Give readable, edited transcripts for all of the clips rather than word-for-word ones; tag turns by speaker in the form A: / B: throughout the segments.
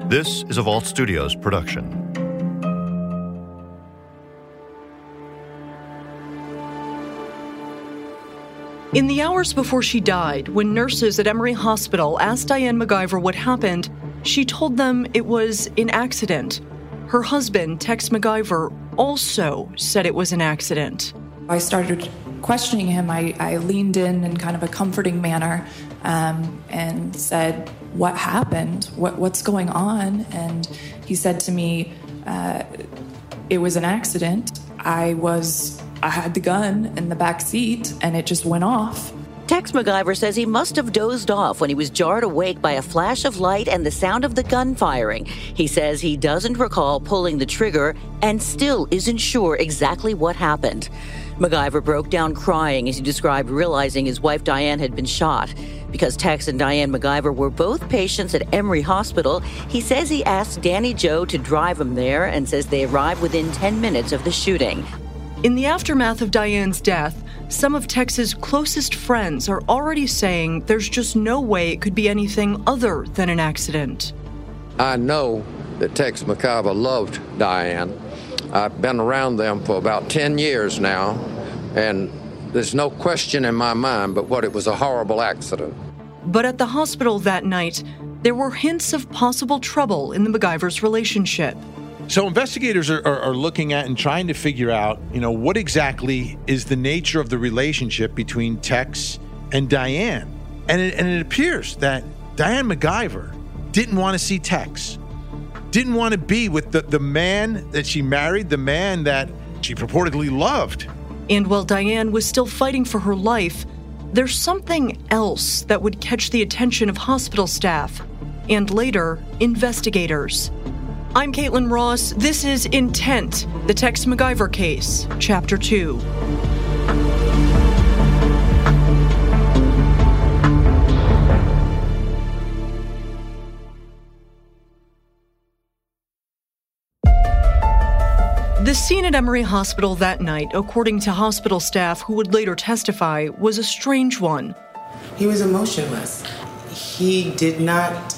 A: This is a Vault Studios production.
B: In the hours before she died, when nurses at Emory Hospital asked Diane MacGyver what happened, she told them it was an accident. Her husband, Tex MacGyver, also said it was an accident.
C: I started questioning him. I leaned in kind of a comforting manner and said, "What happened? What's going on?" And he said to me, "It was an accident. I had the gun in the back seat and it just went off."
D: Tex MacGyver says he must have dozed off when he was jarred awake by a flash of light and the sound of the gun firing. He says he doesn't recall pulling the trigger and still isn't sure exactly what happened. MacGyver broke down crying as he described realizing his wife Diane had been shot. Because Tex and Diane MacGyver were both patients at Emory Hospital, he says he asked Danny Joe to drive him there and says they arrived within 10 minutes of the shooting.
B: In the aftermath of Diane's death, some of Tex's closest friends are already saying there's just no way it could be anything other than an accident.
E: I know that Tex MacGyver loved Diane. I've been around them for about 10 years now, and there's no question in my mind but what it was a horrible accident.
B: But at the hospital that night, there were hints of possible trouble in the MacGyvers' relationship.
F: So investigators are looking at and trying to figure out, what exactly is the nature of the relationship between Tex and Diane. And it appears that Diane MacGyver didn't want to see Tex, didn't want to be with the man that she married, the man that she purportedly loved.
B: And while Diane was still fighting for her life, there's something else that would catch the attention of hospital staff and later, investigators. I'm Caitlin Ross. This is Intent, the Tex MacGyver case, Chapter 2. The scene at Emory Hospital that night, according to hospital staff who would later testify, was a strange one.
G: He was emotionless. He did not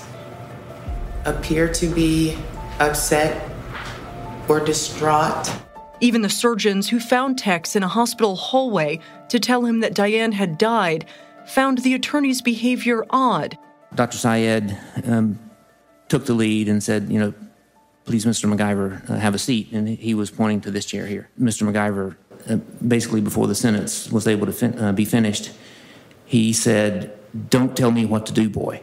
G: appear to be upset or distraught.
B: Even the surgeons who found Tex in a hospital hallway to tell him that Diane had died found the attorney's behavior odd.
H: Dr. Syed took the lead and said, "Please, Mr. MacGyver, have a seat." And he was pointing to this chair here. Mr. MacGyver, basically before the sentence was able to be finished, he said, "Don't tell me what to do, boy,"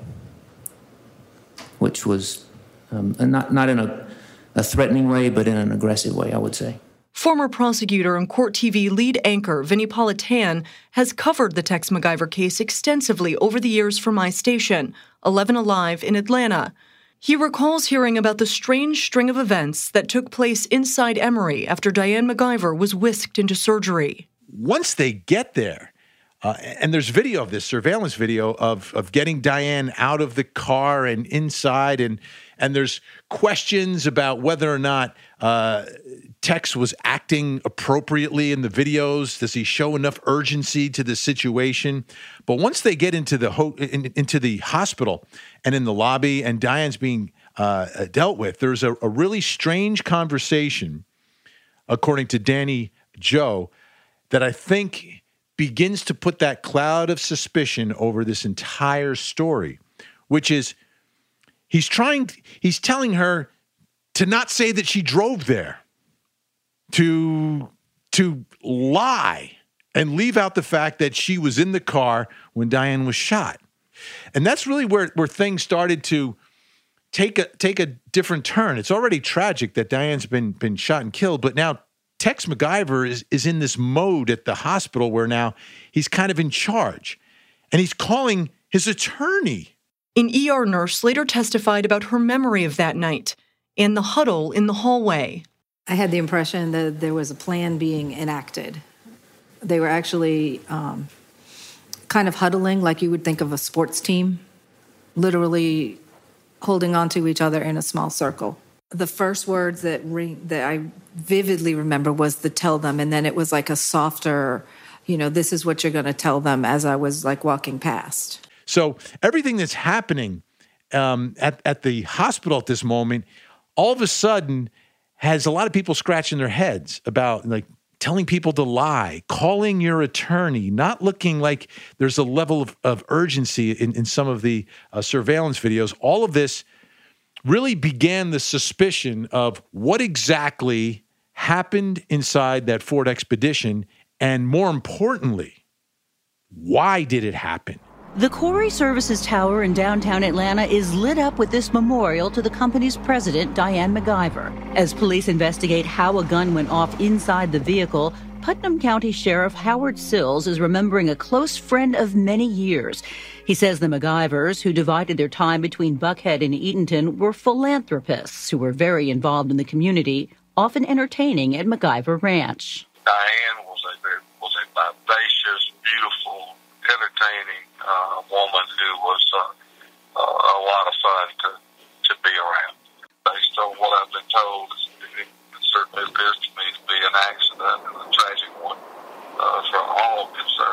H: which was not in a threatening way, but in an aggressive way, I would say.
B: Former prosecutor and Court TV lead anchor Vinnie Politan has covered the Tex MacGyver case extensively over the years for my station, 11 Alive in Atlanta. He recalls hearing about the strange string of events that took place inside Emory after Diane MacGyver was whisked into surgery.
F: Once they get there, and there's video of this, surveillance video of getting Diane out of the car and inside, and there's questions about whether or not Tex was acting appropriately in the videos. Does he show enough urgency to the situation? But once they get into the hospital and in the lobby, and Diane's being dealt with, there's a really strange conversation, according to Danny Joe, that I think begins to put that cloud of suspicion over this entire story, which is he's telling her to not say that she drove there, to lie and leave out the fact that she was in the car when Diane was shot. And that's really where things started to take a different turn. It's already tragic that Diane's been shot and killed, but now Tex MacGyver is in this mode at the hospital where now he's kind of in charge, and he's calling his attorney.
B: An ER nurse later testified about her memory of that night and the huddle in the hallway.
I: I had the impression that there was a plan being enacted. They were actually kind of huddling like you would think of a sports team, literally holding onto each other in a small circle. The first words that I vividly remember was the "tell them," and then it was like a softer, this is what you're going to tell them, as I was like walking past.
F: So everything that's happening at the hospital at this moment, all of a sudden has a lot of people scratching their heads about like telling people to lie, calling your attorney, not looking like there's a level of urgency in some of the surveillance videos. All of this really began the suspicion of what exactly happened inside that Ford Expedition, and more importantly, why did it happen?
D: The Corey Services Tower in downtown Atlanta is lit up with this memorial to the company's president, Diane MacGyver. As police investigate how a gun went off inside the vehicle, Putnam County Sheriff Howard Sills is remembering a close friend of many years. He says the MacGyvers, who divided their time between Buckhead and Eatonton, were philanthropists who were very involved in the community, often entertaining at MacGyver Ranch.
J: Diane was a vivacious, beautiful, entertaining woman who was a lot of fun to be around. Based on what I've been told, it certainly appears to me to be an accident and a tragic one for all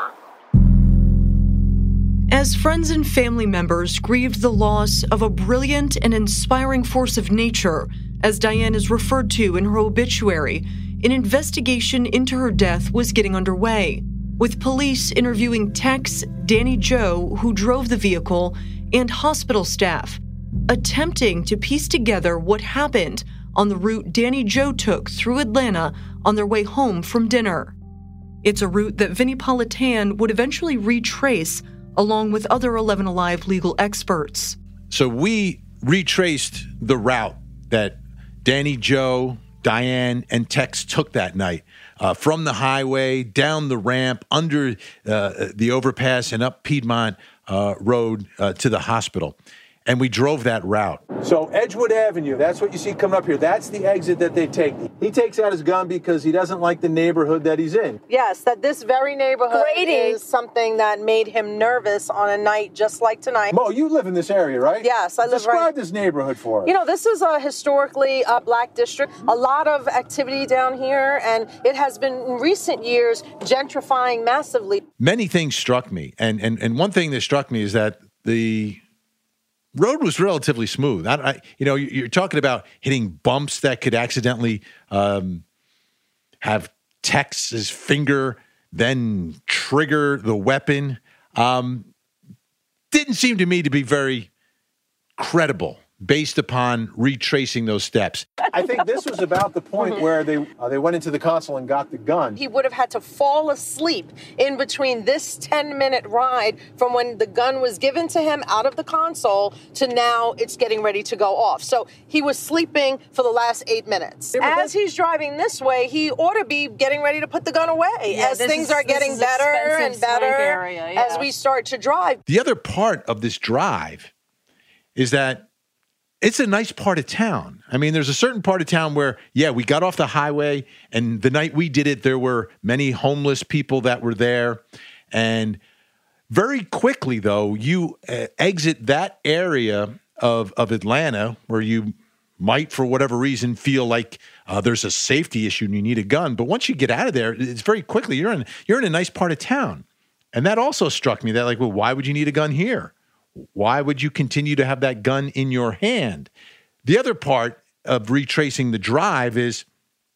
J: concerned.
B: As friends and family members grieved the loss of a brilliant and inspiring force of nature, as Diane is referred to in her obituary, an investigation into her death was getting underway, with police interviewing Tex, Danny Joe, who drove the vehicle, and hospital staff, attempting to piece together what happened on the route Danny Joe took through Atlanta on their way home from dinner. It's a route that Vinnie Politan would eventually retrace along with other 11 Alive legal experts.
F: So we retraced the route that Danny Joe, Diane, and Tex took that night. From the highway, down the ramp, under the overpass, and up Piedmont Road to the hospital. And we drove that route.
K: So Edgewood Avenue, that's what you see coming up here. That's the exit that they take. He takes out his gun because he doesn't like the neighborhood that he's in.
L: Yes, that this very neighborhood is something that made him nervous on a night just like tonight.
K: Mo, you live in this area, right?
L: Yes, I live
K: Describe this neighborhood for us.
L: You know, this is a historically black district. A lot of activity down here, and it has been in recent years gentrifying massively.
F: Many things struck me, and one thing that struck me is that the road was relatively smooth. You're talking about hitting bumps that could accidentally have Tex's finger then trigger the weapon. Didn't seem to me to be very credible based upon retracing those steps.
K: I think this was about the point where they went into the console and got the gun.
L: He would have had to fall asleep in between this 10-minute ride from when the gun was given to him out of the console to now it's getting ready to go off. So he was sleeping for the last 8 minutes. As he's driving this way, he ought to be getting ready to put the gun away as things are getting better and better as we start to drive.
F: The other part of this drive is that it's a nice part of town. I mean, there's a certain part of town where, we got off the highway, and the night we did it, there were many homeless people that were there. And very quickly, though, you exit that area of Atlanta where you might, for whatever reason, feel like there's a safety issue and you need a gun. But once you get out of there, it's very quickly, you're in a nice part of town. And that also struck me that, why would you need a gun here? Why would you continue to have that gun in your hand? The other part of retracing the drive is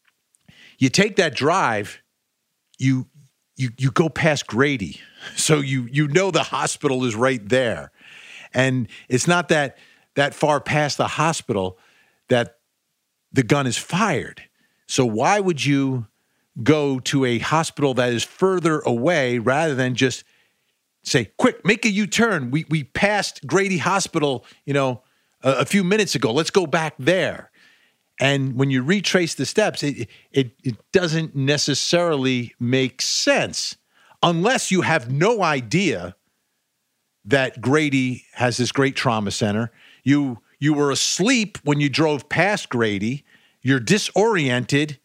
F: you take that drive, you go past Grady. So you know the hospital is right there. And it's not that far past the hospital that the gun is fired. So why would you go to a hospital that is further away rather than just say, quick, make a U-turn. We passed Grady Hospital, a few minutes ago. Let's go back there. And when you retrace the steps, it doesn't necessarily make sense unless you have no idea that Grady has this great trauma center. You were asleep when you drove past Grady. You're disoriented,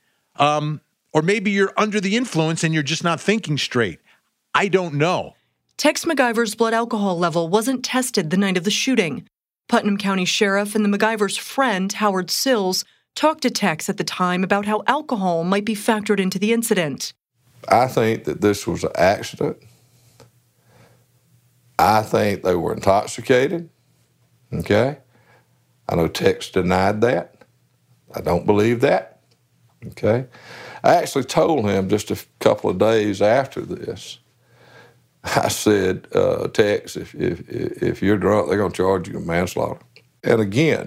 F: or maybe you're under the influence and you're just not thinking straight. I don't know.
B: Tex MacGyver's blood alcohol level wasn't tested the night of the shooting. Putnam County Sheriff and the MacGyver's friend, Howard Sills, talked to Tex at the time about how alcohol might be factored into the incident.
J: I think that this was an accident. I think they were intoxicated.
E: Okay? I know Tex denied that. I don't believe that. Okay? I actually told him just a couple of days after this, I said, Tex, if you're drunk, they're going to charge you with manslaughter. And again,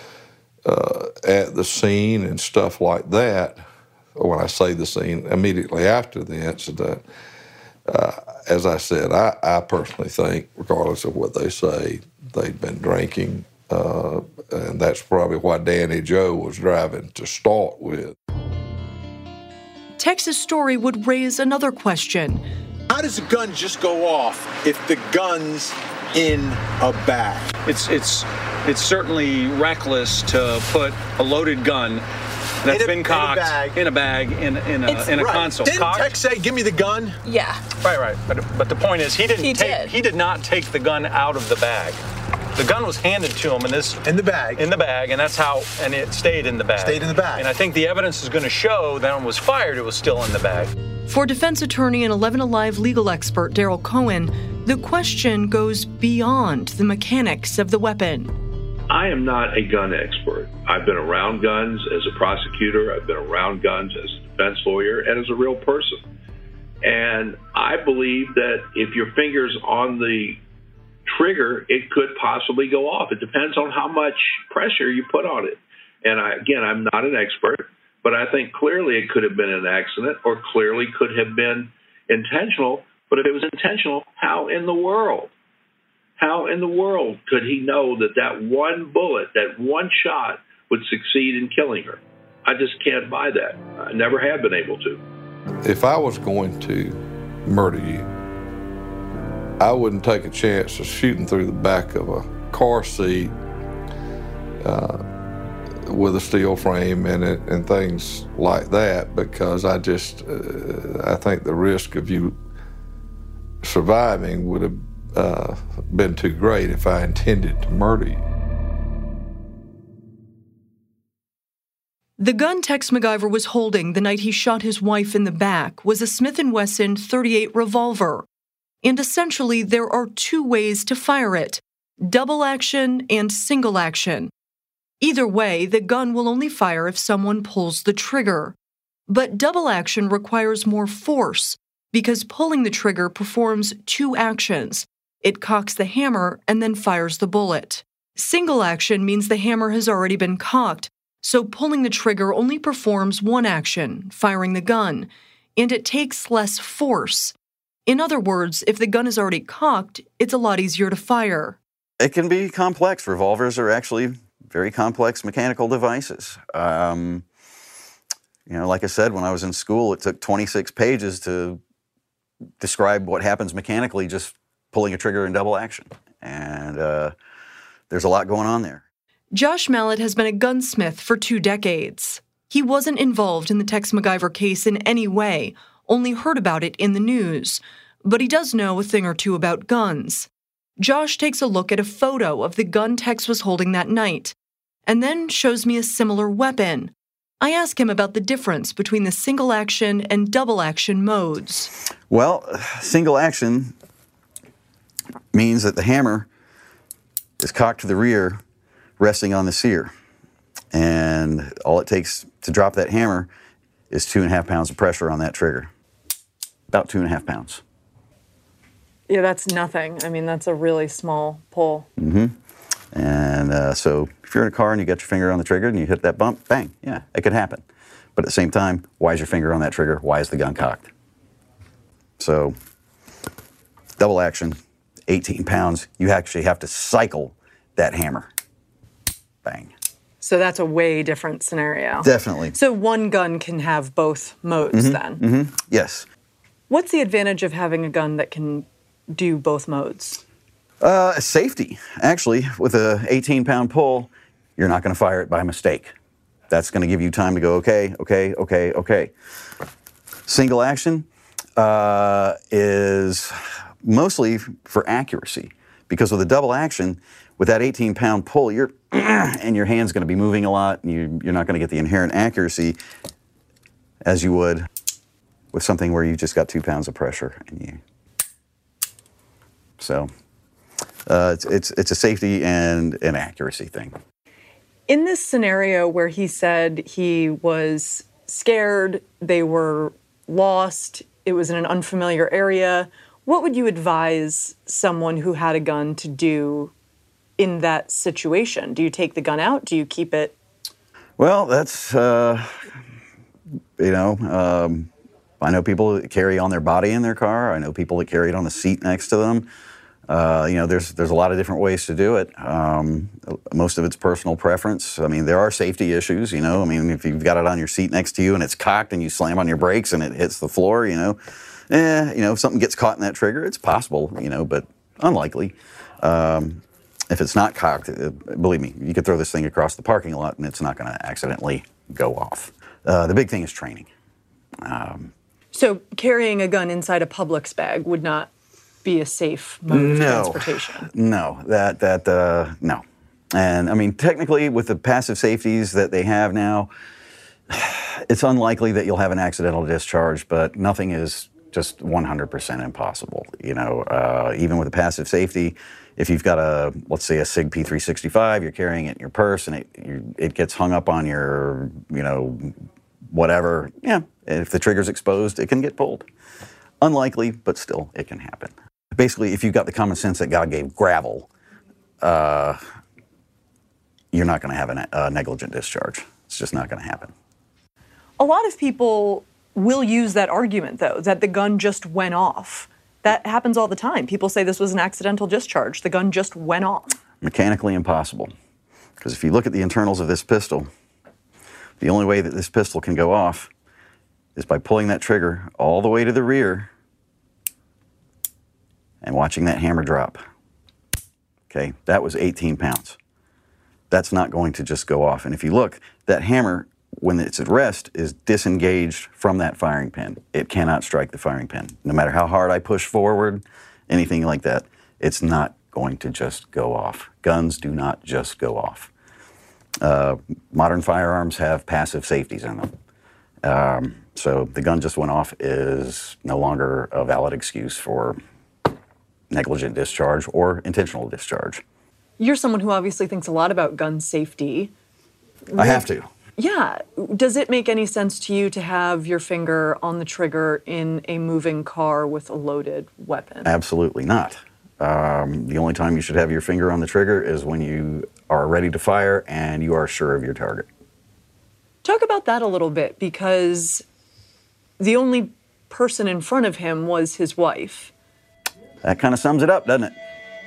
E: at the scene and stuff like that, or when I say the scene, immediately after the incident, as I said, I personally think, regardless of what they say, they'd been drinking, and that's probably why Danny Joe was driving to start with.
B: Tex's story would raise another question.
K: How does a gun just go off if the gun's in a bag?
M: It's certainly reckless to put a loaded gun that's been cocked in a bag in a console.
K: Didn't Tex say, "Give me the gun"?
I: Yeah.
M: Right. But the point is, he did not take the gun out of the bag. The gun was handed to him in the bag, and that's how, and it stayed in the bag. And I think the evidence is going to show that when it was fired, it was still in the bag.
B: For defense attorney and 11 Alive legal expert Daryl Cohen, the question goes beyond the mechanics of the weapon.
N: I am not a gun expert. I've been around guns as a prosecutor. I've been around guns as a defense lawyer and as a real person. And I believe that if your finger's on the trigger, it could possibly go off. It depends on how much pressure you put on it. And I'm not an expert, but I think clearly it could have been an accident or clearly could have been intentional. But if it was intentional, how in the world could he know that one bullet, that one shot would succeed in killing her? I just can't buy that. I never have been able to.
E: If I was going to murder you, I wouldn't take a chance of shooting through the back of a car seat with a steel frame in it and things like that, because I think the risk of you surviving would have been too great if I intended to murder you.
B: The gun Tex McIver was holding the night he shot his wife in the back was a Smith & Wesson .38 revolver. And essentially, there are two ways to fire it: double action and single action. Either way, the gun will only fire if someone pulls the trigger. But double action requires more force because pulling the trigger performs two actions. It cocks the hammer and then fires the bullet. Single action means the hammer has already been cocked, so pulling the trigger only performs one action, firing the gun, and it takes less force. In other words, if the gun is already cocked, it's a lot easier to fire.
O: It can be complex. Revolvers are actually very complex mechanical devices. Like I said, when I was in school, it took 26 pages to describe what happens mechanically just pulling a trigger in double action. And there's a lot going on there.
B: Josh Mallett has been a gunsmith for 2 decades. He wasn't involved in the Tex McIver case in any way, only heard about it in the news. But he does know a thing or two about guns. Josh takes a look at a photo of the gun Tex was holding that night, and then shows me a similar weapon. I ask him about the difference between the single action and double action modes.
O: Well, single action means that the hammer is cocked to the rear, resting on the sear. And all it takes to drop that hammer is 2.5 pounds of pressure on that trigger. About 2.5 pounds.
P: Yeah, that's nothing. I mean, that's a really small pull.
O: Mm-hmm. And so if you're in a car and you got your finger on the trigger and you hit that bump, bang, yeah, it could happen. But at the same time, why is your finger on that trigger? Why is the gun cocked? So double action, 18 pounds, you actually have to cycle that hammer. Bang.
P: So that's a way different scenario.
O: Definitely.
P: So one gun can have both modes then?
O: Mm-hmm. Yes.
P: What's the advantage of having a gun that can do both modes?
O: Safety. Actually, with a 18-pound pull, you're not going to fire it by mistake. That's going to give you time to go, okay. Single action is mostly for accuracy, because with a double action, with that 18-pound pull, and your hand's going to be moving a lot, and you're not going to get the inherent accuracy as you would with something where you just got 2 pounds of pressure. So It's a safety and an accuracy thing.
P: In this scenario where he said he was scared, they were lost, it was in an unfamiliar area, what would you advise someone who had a gun to do in that situation? Do you take the gun out? Do you keep it?
O: Well, that's, I know people that carry on their body in their car. I know people that carry it on the seat next to them. There's a lot of different ways to do it. Most of it's personal preference. I mean, there are safety issues, if you've got it on your seat next to you and it's cocked and you slam on your brakes and it hits the floor, if something gets caught in that trigger, it's possible, but unlikely. If it's not cocked, believe me, you could throw this thing across the parking lot and it's not going to accidentally go off. The big thing is training.
P: So carrying a gun inside a Publix bag would not be a safe mode of transportation?
O: No, no. And I mean, technically, with the passive safeties that they have now, it's unlikely that you'll have an accidental discharge, but nothing is just 100% impossible. Even with a passive safety, if you've got let's say a SIG P365, you're carrying it in your purse and it gets hung up on your, whatever, if the trigger's exposed, it can get pulled. Unlikely, but still, it can happen. Basically, if you've got the common sense that God gave gravel, you're not going to have a negligent discharge. It's just not going to happen.
P: A lot of people will use that argument, though, that the gun just went off. That happens all the time. People say this was an accidental discharge. The gun just went off.
O: Mechanically impossible. Because if you look at the internals of this pistol, the only way that this pistol can go off is by pulling that trigger all the way to the rear and watching that hammer drop. Okay, that was 18 pounds. That's not going to just go off. And if you look, that hammer, when it's at rest, is disengaged from that firing pin. It cannot strike the firing pin. No matter how hard I push forward, anything like that, it's not going to just go off. Guns do not just go off. Modern firearms have passive safeties in them. So the gun just went off is no longer a valid excuse for negligent discharge or intentional discharge.
P: You're someone who obviously thinks a lot about gun safety.
O: I have to.
P: Yeah. Does it make any sense to you to have your finger on the trigger in a moving car with a loaded weapon?
O: Absolutely not. The only time you should have your finger on the trigger is when you are ready to fire and you are sure of your target.
P: Talk about that a little bit, because the only person in front of him was his wife.
O: That kind of sums it up, doesn't it?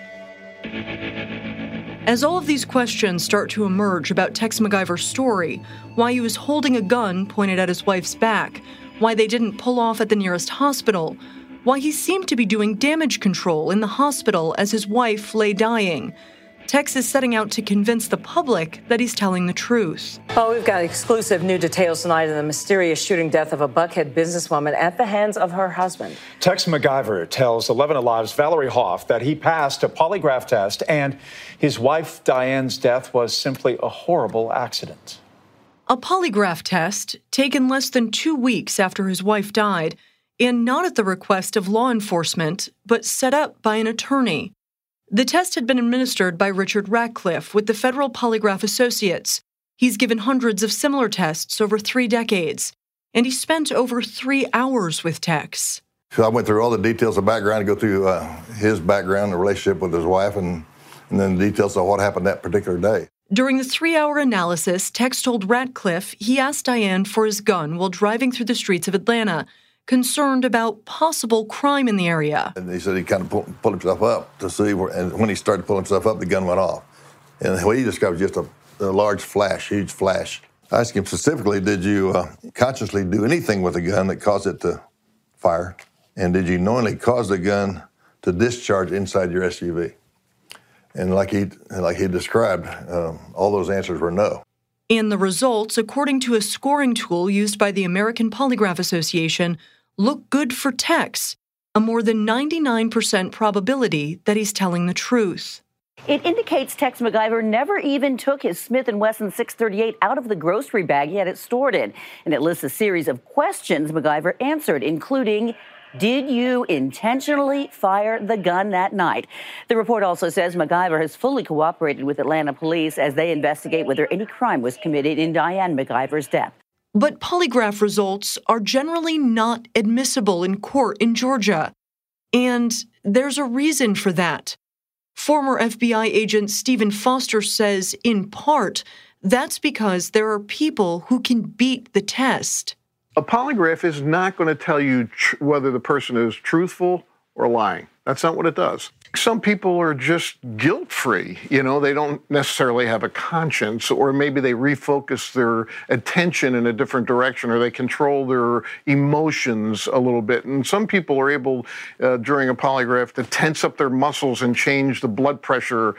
B: As all of these questions start to emerge about Tex McIver's story, why he was holding a gun pointed at his wife's back, why they didn't pull off at the nearest hospital, why he seemed to be doing damage control in the hospital as his wife lay dying, Tex is setting out to convince the public that he's telling the truth.
Q: Oh, we've got exclusive new details tonight of the mysterious shooting death of a Buckhead businesswoman at the hands of her husband.
M: Tex McIver tells 11 Alive's Valerie Hoff that he passed a polygraph test and his wife Diane's death was simply a horrible accident.
B: A polygraph test taken less than 2 weeks after his wife died, and not at the request of law enforcement, but set up by an attorney. The test had been administered by Richard Ratcliffe with the Federal Polygraph Associates. He's given hundreds of similar tests over 3 decades, and he spent over 3 hours with Tex.
R: So I went through all the details of background to go through his background, the relationship with his wife, and then the details of what happened that particular day.
B: During the 3-hour analysis, Tex told Ratcliffe he asked Diane for his gun while driving through the streets of Atlanta, concerned about possible crime in the area.
R: And he said he kind of pulled himself up to see where, and when he started pulling himself up, the gun went off. And what he described was just a large flash, huge flash. I asked him specifically, did you consciously do anything with the gun that caused it to fire? And did you knowingly cause the gun to discharge inside your SUV? And like he described, all those answers were no.
B: And the results, according to a scoring tool used by the American Polygraph Association, look good for Tex, a more than 99% probability that he's telling the truth.
D: It indicates Tex McIver never even took his Smith & Wesson 638 out of the grocery bag he had it stored in. And it lists a series of questions McIver answered, including, Did you intentionally fire the gun that night? The report also says MacIver has fully cooperated with Atlanta police as they investigate whether any crime was committed in Diane MacIver's death.
B: But polygraph results are generally not admissible in court in Georgia. And there's a reason for that. Former FBI agent Stephen Foster says, in part, that's because there are people who can beat the test.
S: A polygraph is not going to tell you whether the person is truthful or lying. That's not what it does. Some people are just guilt-free. You know, they don't necessarily have a conscience, or maybe they refocus their attention in a different direction, or they control their emotions a little bit. And some people are able, during a polygraph, to tense up their muscles and change the blood pressure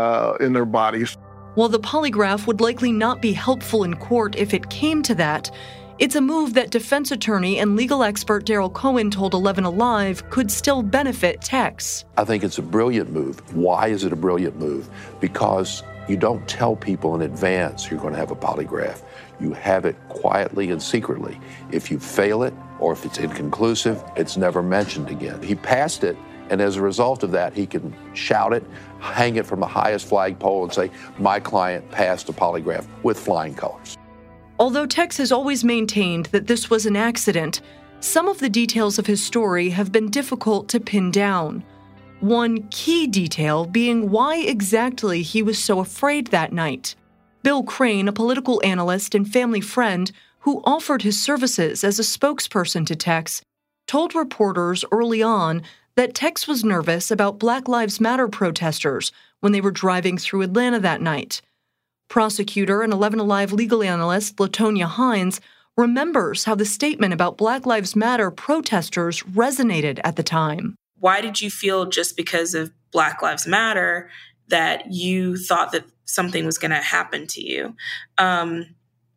S: in their bodies.
B: While the polygraph would likely not be helpful in court if it came to that, it's a move that defense attorney and legal expert Daryl Cohen told 11 Alive could still benefit Tex.
T: I think it's a brilliant move. Why is it a brilliant move? Because you don't tell people in advance you're going to have a polygraph. You have it quietly and secretly. If you fail it or if it's inconclusive, it's never mentioned again. He passed it, and as a result of that, he can shout it, hang it from the highest flagpole and say, my client passed a polygraph with flying colors.
B: Although Tex has always maintained that this was an accident, some of the details of his story have been difficult to pin down. One key detail being why exactly he was so afraid that night. Bill Crane, a political analyst and family friend who offered his services as a spokesperson to Tex, told reporters early on that Tex was nervous about Black Lives Matter protesters when they were driving through Atlanta that night. Prosecutor and 11 Alive legal analyst LaTonya Hines remembers how the statement about Black Lives Matter protesters resonated at the time.
U: Why did you feel just because of Black Lives Matter that you thought that something was going to happen to you? And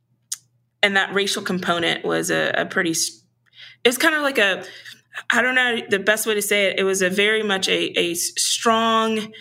U: that racial component was a pretty, it's kind of like a, I don't know the best way to say it. It was a very much a strong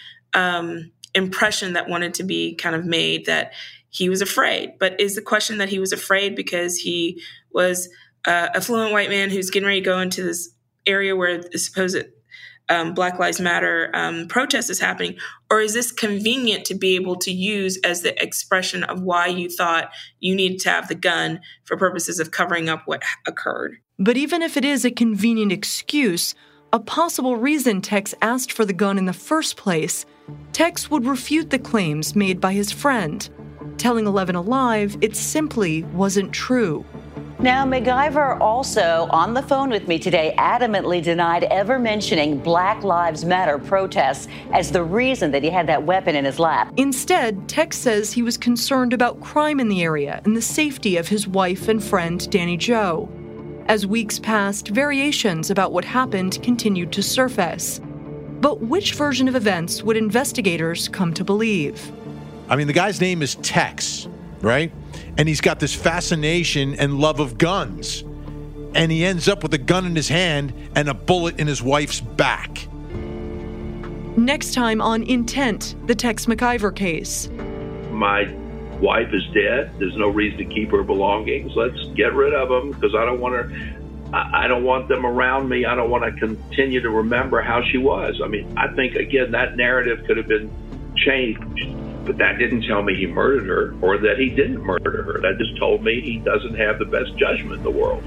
U: impression that wanted to be kind of made that he was afraid. But is the question that he was afraid because he was a affluent white man who's getting ready to go into this area where the supposed Black Lives Matter protest is happening? Or is this convenient to be able to use as the expression of why you thought you needed to have the gun for purposes of covering up what occurred?
B: But even if it is a convenient excuse, a possible reason Tex asked for the gun in the first place, Tex would refute the claims made by his friend, telling 11 Alive it simply wasn't true.
D: Now, MacIver also, on the phone with me today, adamantly denied ever mentioning Black Lives Matter protests as the reason that he had that weapon in his lap.
B: Instead, Tex says he was concerned about crime in the area and the safety of his wife and friend, Danny Jo. As weeks passed, variations about what happened continued to surface. But which version of events would investigators come to believe?
F: I mean, the guy's name is Tex, right? And he's got this fascination and love of guns. And he ends up with a gun in his hand and a bullet in his wife's back.
B: Next time on Intent, the Tex MacIver case.
N: My wife is dead. There's no reason to keep her belongings. Let's get rid of them because I don't want her. I don't want them around me. I don't want to continue to remember how she was. I mean, I think, again, that narrative could have been changed, but that didn't tell me he murdered her or that he didn't murder her. That just told me he doesn't have the best judgment in the world.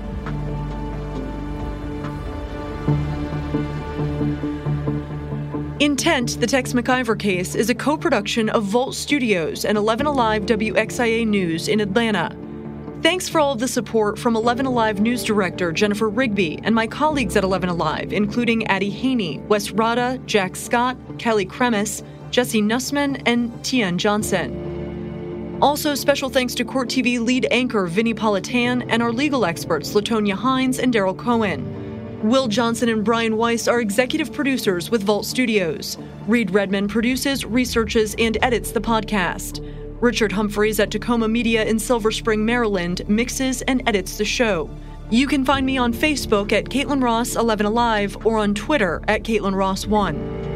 B: Intent, the Tex MacIver case, is a co-production of Vault Studios and 11 Alive WXIA News in Atlanta. Thanks for all of the support from 11 Alive News Director Jennifer Rigby and my colleagues at 11 Alive, including Addie Haney, Wes Rada, Jack Scott, Kelly Kremis, Jesse Nussman, and Tian Johnson. Also, special thanks to Court TV lead anchor Vinnie Politan and our legal experts LaTonya Hines and Daryl Cohen. Will Johnson and Brian Weiss are executive producers with Vault Studios. Reed Redman produces, researches, and edits the podcast. Richard Humphreys at Tacoma Media in Silver Spring, Maryland, mixes and edits the show. You can find me on Facebook at Caitlin Ross 11 Alive or on Twitter at Caitlin Ross 1.